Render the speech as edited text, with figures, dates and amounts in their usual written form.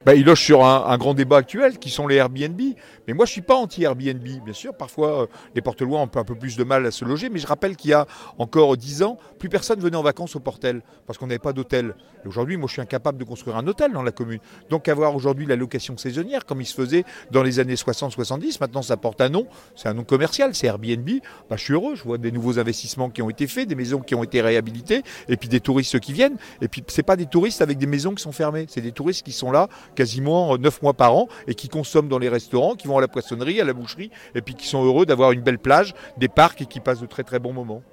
Il loge sur un grand débat actuel qui sont les Airbnb. Mais moi, je ne suis pas anti-Airbnb. Bien sûr, parfois, les Portelois ont un peu plus de mal à se loger. Mais je rappelle qu'il y a encore 10 ans, plus personne venait en vacances au Portel parce qu'on n'avait pas d'hôtel. Et aujourd'hui, moi, je suis incapable de construire un hôtel dans la commune. Donc, avoir aujourd'hui la location saisonnière, comme il se faisait dans les années 60-70, maintenant, ça porte un nom. C'est un nom commercial, c'est Airbnb. Je suis heureux. Je vois des nouveaux investissements qui ont été faits, des maisons qui ont été réhabilitées, et puis des touristes qui viennent. Et puis, c'est pas des touristes avec des maisons qui sont fermées. C'est des touristes qui sont là quasiment 9 mois par an et qui consomment dans les restaurants, qui vont à la poissonnerie, à la boucherie et puis qui sont heureux d'avoir une belle plage, des parcs et qui passent de très très bons moments.